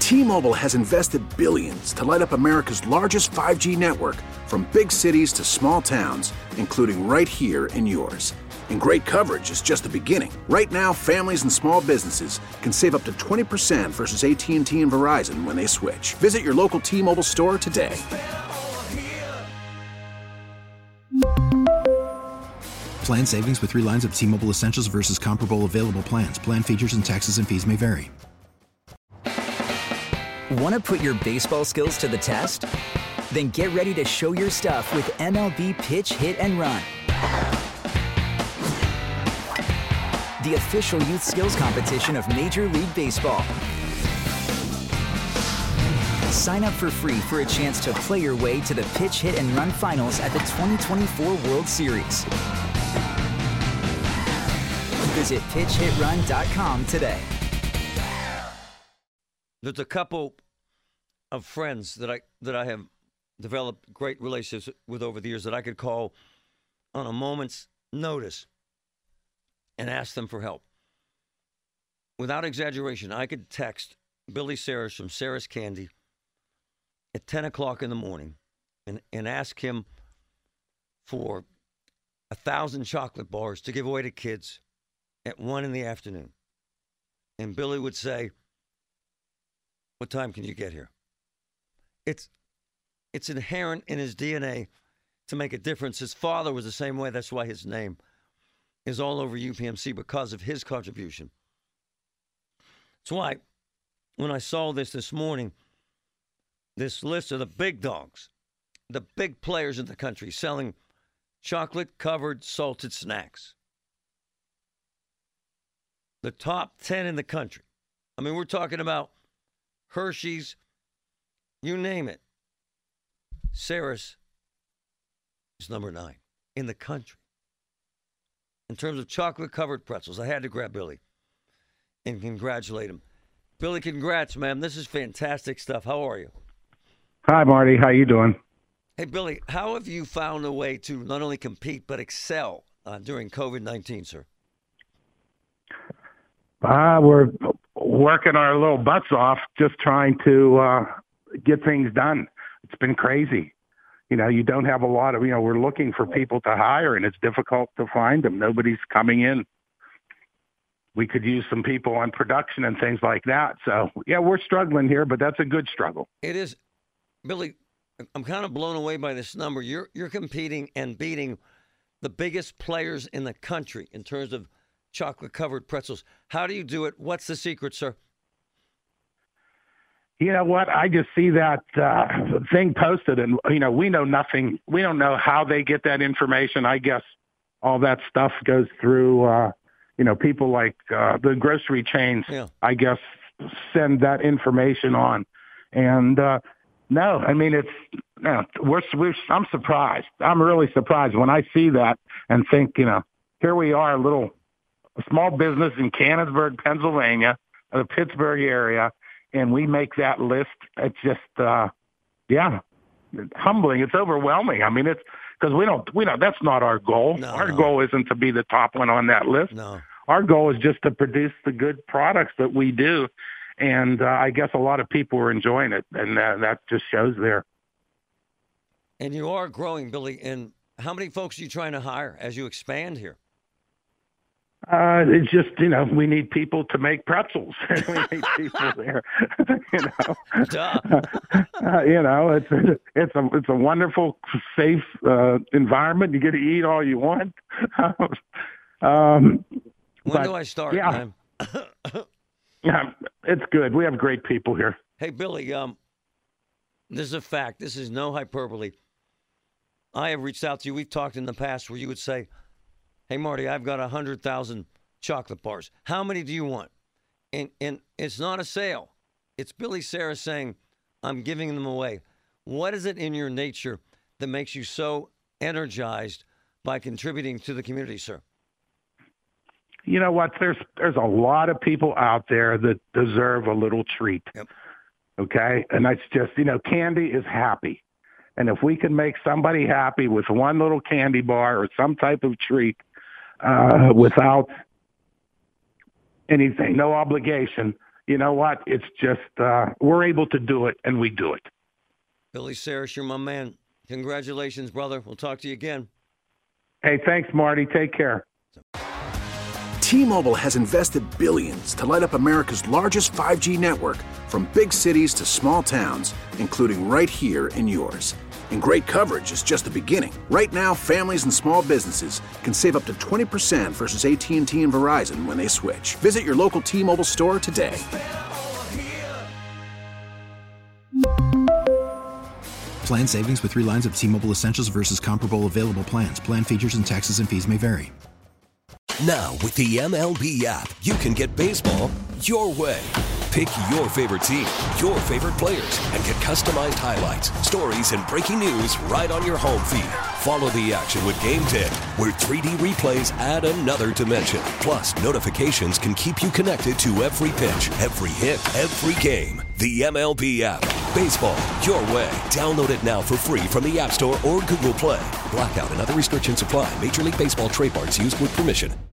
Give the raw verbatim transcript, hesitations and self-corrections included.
T-Mobile has invested billions to light up America's largest five G network, from big cities to small towns, including right here in yours. And great coverage is just the beginning. Right now, families and small businesses can save up to twenty percent versus A T and T and Verizon when they switch. Visit your local T-Mobile store today. Plan savings with three lines of T-Mobile Essentials versus comparable available plans. Plan features and taxes and fees may vary. Want to put your baseball skills to the test? Then get ready to show your stuff with M L B Pitch, Hit, and Run. The official youth skills competition of Major League Baseball. Sign up for free for a chance to play your way to the Pitch, Hit, and Run finals at the twenty twenty-four World Series. Visit pitch hit run dot com today. There's a couple of friends that I that I have developed great relationships with over the years that I could call on a moment's notice and ask them for help. Without exaggeration, I could text Billy Saris from Saris Candy at ten o'clock in the morning and, and ask him for a thousand chocolate bars to give away to kids at one in the afternoon. And Billy would say, what time can you get here? It's it's inherent in his D N A to make a difference. His father was the same way. That's why his name is all over U P M C, because of his contribution. That's why when I saw this this morning, this list of the big dogs, the big players in the country selling chocolate-covered salted snacks, the top ten in the country. I mean, we're talking about Hershey's, you name it. Saris is number nine in the country. In terms of chocolate-covered pretzels, I had to grab Billy and congratulate him. Billy, congrats, man. This is fantastic stuff. How are you? Hi, Marty. How you doing? Hey, Billy, how have you found a way to not only compete but excel uh, during covid nineteen, sir? Uh, we're working our little butts off just trying to uh, get things done. It's been crazy. You know, you don't have a lot of, you know, we're looking for people to hire, and it's difficult to find them. Nobody's coming in. We could use some people on production and things like that. So, yeah, we're struggling here, but that's a good struggle. It is. Billy, I'm kind of blown away by this number. You're you're competing and beating the biggest players in the country in terms of chocolate-covered pretzels. How do you do it? What's the secret, sir? You know what? I just see that uh, thing posted, and, you know, we know nothing. We don't know how they get that information. I guess all that stuff goes through, uh, you know, people like uh, the grocery chains, yeah. I guess, send that information on. And, uh, no, I mean, it's, you know, we're, we're, I'm surprised. I'm really surprised when I see that and think, you know, here we are, a little a small business in Canonsburg, Pennsylvania, the Pittsburgh area, and we make that list. It's just, uh, yeah, humbling. It's overwhelming. I mean, it's because we don't, we don't, that's not our goal. No, our no. goal isn't to be the top one on that list. No. Our goal is just to produce the good products that we do. And uh, I guess a lot of people are enjoying it, and uh, that just shows there. And you are growing, Billy. And how many folks are you trying to hire as you expand here? Uh, it's just, you know, we need people to make pretzels. We need people there, you know. Duh. uh, you know, it's it's a it's a wonderful, safe uh, environment. You get to eat all you want. um, when but, do I start, yeah. man? Yeah, it's good. We have great people here. Hey, Billy, um, this is a fact. This is no hyperbole. I have reached out to you. We've talked in the past where you would say, hey, Marty, I've got one hundred thousand chocolate bars. How many do you want? And and it's not a sale. It's Billy Saris saying, I'm giving them away. What is it in your nature that makes you so energized by contributing to the community, sir? You know what? There's there's a lot of people out there that deserve a little treat. Yep. Okay? And that's just, you know, candy is happy. And if we can make somebody happy with one little candy bar or some type of treat uh, without anything, no obligation, you know what? It's just uh, we're able to do it, and we do it. Billy Saris, you're my man. Congratulations, brother. We'll talk to you again. Hey, thanks, Marty. Take care. T-Mobile has invested billions to light up America's largest five G network, from big cities to small towns, including right here in yours. And great coverage is just the beginning. Right now, families and small businesses can save up to twenty percent versus A T and T and Verizon when they switch. Visit your local T-Mobile store today. Plan savings with three lines of T-Mobile Essentials versus comparable available plans. Plan features and taxes and fees may vary. Now, with the M L B app, you can get baseball your way. Pick your favorite team, your favorite players, and get customized highlights, stories, and breaking news right on your home feed. Follow the action with Game Day, where three D replays add another dimension. Plus, notifications can keep you connected to every pitch, every hit, every game. The M L B app. Baseball your way. Download it now for free from the App Store or Google Play. Blackout and other restrictions apply. Major League Baseball trademarks used with permission.